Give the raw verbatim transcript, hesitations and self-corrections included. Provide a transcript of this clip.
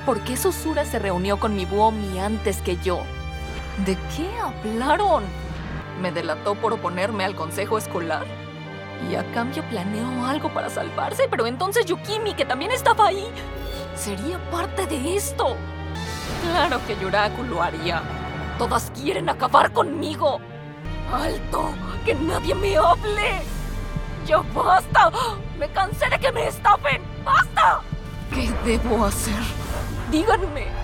¿Por qué Susura se reunió con mi Buomi antes que yo? ¿De qué hablaron? ¿Me delató por oponerme al consejo escolar? Y a cambio planeó algo para salvarse, pero entonces Yukimi, que también estaba ahí, sería parte de esto. Claro que Yuraku lo haría. Todas quieren acabar conmigo. ¡Alto! ¡Que nadie me hable! ¡Ya basta! ¡Me cansé de que me estafen! ¡Basta! ¿Qué debo hacer? Díganme.